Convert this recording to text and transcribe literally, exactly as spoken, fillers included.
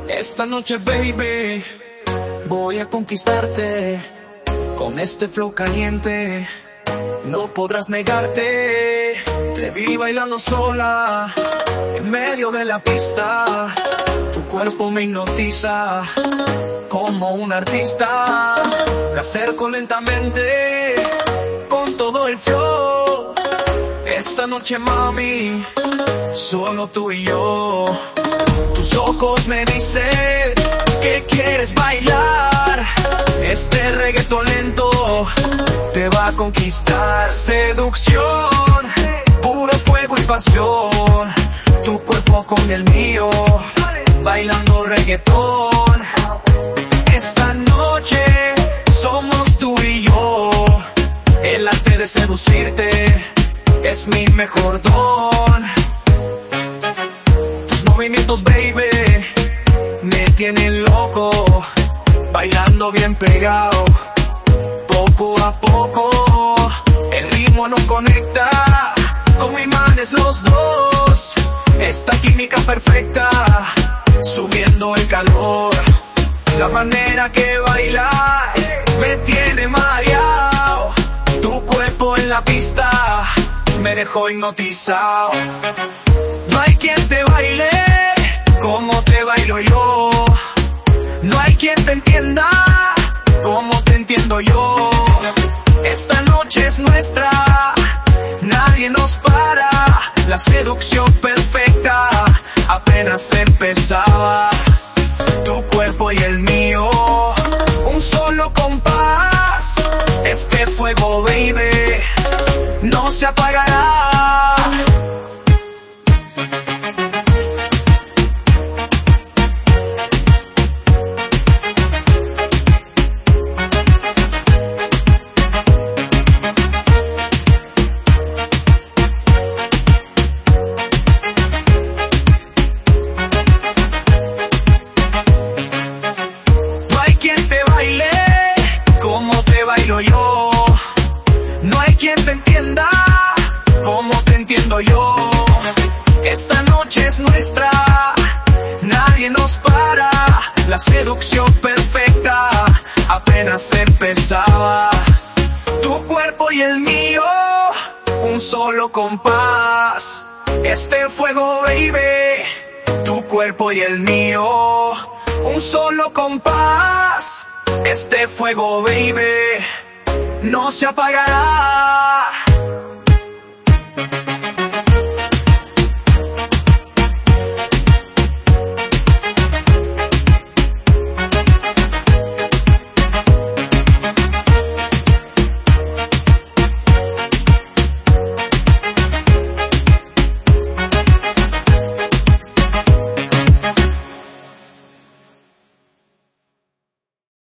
Esta noche, baby, voy a conquistarte con este flow caliente. No podrás negarte. Te vi bailando sola en medio de la pista. Tu cuerpo me hipnotiza como un artista. Me acerco lentamente con todo el flow. Esta noche, mami, solo tú y yo. Tus ojos me dicen que quieres bailar. Este reggaetón lento te va a conquistar. Seducción, puro fuego y pasión. Tu cuerpo con el mío, bailando reggaetón. Esta noche somos tú y yo. El arte de seducirte es mi mejor don. Tus movimientos, baby, me tienen loco, bailando bien pegado, poco a poco. El ritmo nos conecta, como imanes los dos. Esta química perfecta, subiendo el calor. La manera que bailas me tiene mareado. Tu cuerpo en la pista me dejó hipnotizado. No hay quien te baile como te bailo yo. No hay quien te entienda como te entiendo yo. Esta noche es nuestra, nadie nos para. La seducción perfecta apenas empezaba. Tu cuerpo y el mío, un solo compás. Este fuego, baby, no se apagará. Yo, no hay quien te entienda como te entiendo yo. Esta noche es nuestra, nadie nos para. La seducción perfecta apenas empezaba. Tu cuerpo y el mío, un solo compás. Este fuego, baby, tu cuerpo y el mío, un solo compás. Este fuego, baby, no se apagará.